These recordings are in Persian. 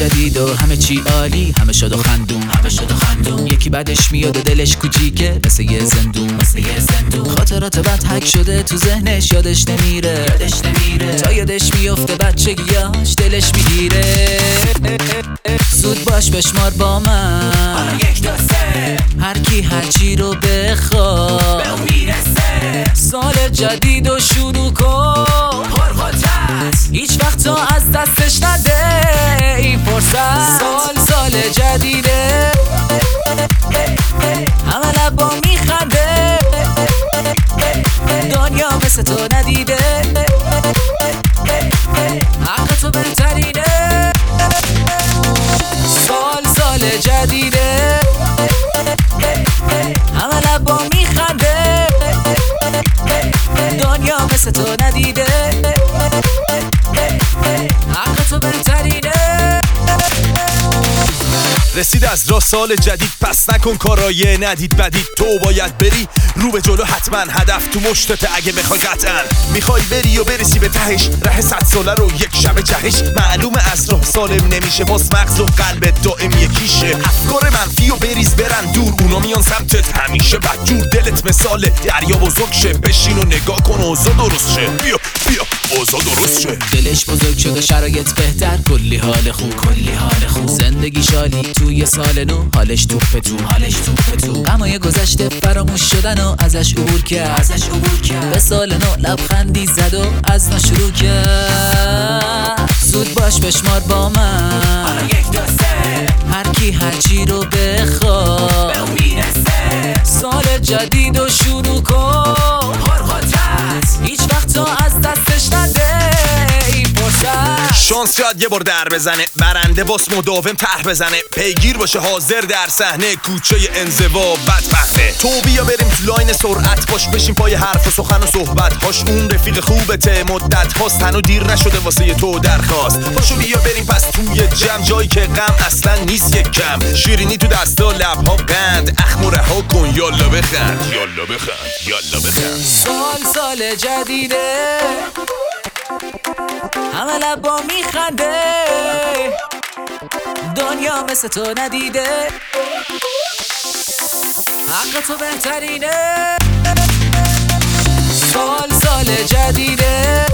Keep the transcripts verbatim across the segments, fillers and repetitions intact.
جدید و همه چی عالی، همه شاد و خندون، همه شاد و خندون. یکی بعدش میاد و دلش کوچیکه مثل یه زندون، مثل یه زندون. خاطرات بد حک شده تو ذهنش، یادش نمیره، یادش نمیره. تا یادش میفته بچگیاش دلش میگیره. زود باش بشمار با من، حالا یک دو سه، هر کی هر چی رو بخواد به اون میرسه. سال جدید و شروع کن پرقدرت، هیچ وقت تا از دستش نده این فرصت. سال سال جدیده، همه لبا میخنده، دنیا مثل تو ندیده، حق تو بهترینه. سال سال جدیده، همه لبا میخنده، دنیا مثل تو ندیده، حق تو بهترینه. رسید از راه سال جدید، پس نکن کارای ندید بدید. تو باید بری رو به جلو، حتما هدف تو مشتته. اگه بخوای قطعا میخوای بری و برسی به تهش، ره صد ساله رو یک شب جهش. معلومه از راه سالم نمیشه، باز مغز و قلب دائم یکیشه. افکار منفی و بریز برن دور، اونا میان سمتت همیشه بدجور. دلت مثال دریا بزرگ شه، بشین و نگاه کن اوضاع درست شه. بیا بیا اوضاع درست شه. دلش بزرگ شده، شرایط بهتر، کلی حال خوب، کلی حال خوب. زندگی شالی توی سال نو، حالش توپ تو، حالش توپ تو. غمای گذشته فراموش شدن و ازش عبور کرد، ازش عبور کرد. به سال نو لبخندی زد و از نو شروع کرد. زود باش بشمار با من، حالا یک دو سه، هر کی هر چی رو بخواد به اون میرسه. سال جدید و شروع کن پرقدرت، هیچ وقت تا از دستش نده این فرصت. شانس شاید یه بار در بزنه، برنده باس مداوم ته بزنه. پیگیر باشه حاضر در صحنه، کوچه انزوا بدبخته. تو بیا بریم تو لاین سرعت، باش بشین پای حرف و سخن و صحبت هاش. اون رفیق خوبته مدت هاست، هنو دیر نشده واسه تو درخواست. باشو بیا بریم پس توی جمع، جایی که غم اصلا نیست یک کم. شیرینی تو دستا لبها قند، اخم و رها کن یالا بخند، یالا بخند، یالا بخند. سال سال جدیده، همه لبا میخنده، دنیا مثل تو ندیده، حق تو بهترینه. سال سال جدیده،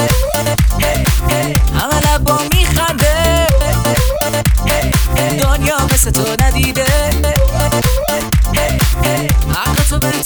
همه لبا میخنده، دنیا مثل تو ندیده، حق تو بهترینه.